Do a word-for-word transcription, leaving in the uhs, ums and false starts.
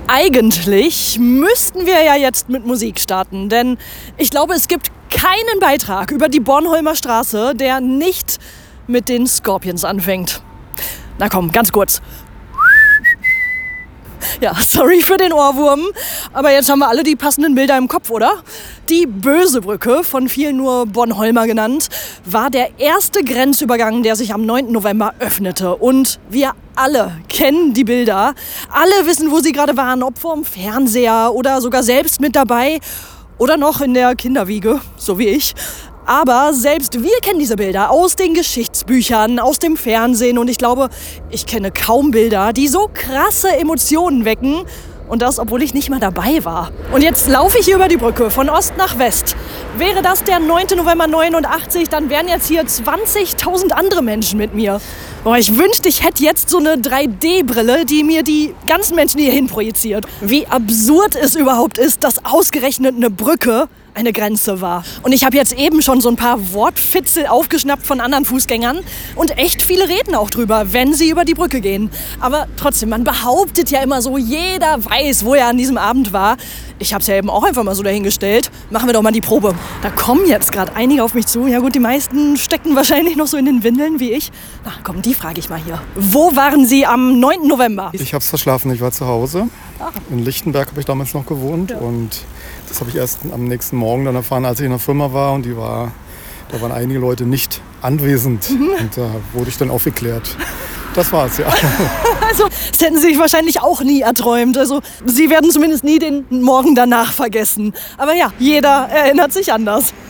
Eigentlich müssten wir ja jetzt mit Musik starten, denn ich glaube, es gibt keinen Beitrag über die Bornholmer Straße, der nicht mit den Scorpions anfängt. Na komm, ganz kurz. Ja, sorry für den Ohrwurm, aber jetzt haben wir alle die passenden Bilder im Kopf, oder? Die Böse Brücke, von vielen nur Bornholmer genannt, war der erste Grenzübergang, der sich am neunten November öffnete. Und wir alle kennen die Bilder. Alle wissen, wo sie gerade waren, ob vorm Fernseher oder sogar selbst mit dabei oder noch in der Kinderwiege, so wie ich. Aber selbst wir kennen diese Bilder aus den Geschichtsbüchern, aus dem Fernsehen. Und ich glaube, ich kenne kaum Bilder, die so krasse Emotionen wecken. Und das, obwohl ich nicht mal dabei war. Und jetzt laufe ich hier über die Brücke, von Ost nach West. Wäre das der neunten November neunundachtzig, dann wären jetzt hier zwanzigtausend andere Menschen mit mir. Boah, ich wünschte, ich hätte jetzt so eine drei D Brille, die mir die ganzen Menschen hierhin projiziert. Wie absurd es überhaupt ist, dass ausgerechnet eine Brücke eine Grenze war. Und ich habe jetzt eben schon so ein paar Wortfitzel aufgeschnappt von anderen Fußgängern und echt viele reden auch drüber, wenn sie über die Brücke gehen. Aber trotzdem, man behauptet ja immer so, jeder weiß, wo er an diesem Abend war. Ich habe es ja eben auch einfach mal so dahingestellt. Machen wir doch mal die Probe. Da kommen jetzt gerade einige auf mich zu. Ja gut, die meisten stecken wahrscheinlich noch so in den Windeln wie ich. Na komm, die frage ich mal hier. Wo waren Sie am neunten November? Ich habe es verschlafen, ich war zu Hause. Ah. In Lichtenberg habe ich damals noch gewohnt. Ja. Und das habe ich erst am nächsten Morgen dann erfahren, als ich in der Firma war. Und die war, da waren einige Leute nicht anwesend. Mhm. Und da wurde ich dann aufgeklärt. Das war's, ja. Also, das hätten Sie sich wahrscheinlich auch nie erträumt. Also, Sie werden zumindest nie den Morgen danach vergessen. Aber ja, jeder erinnert sich anders.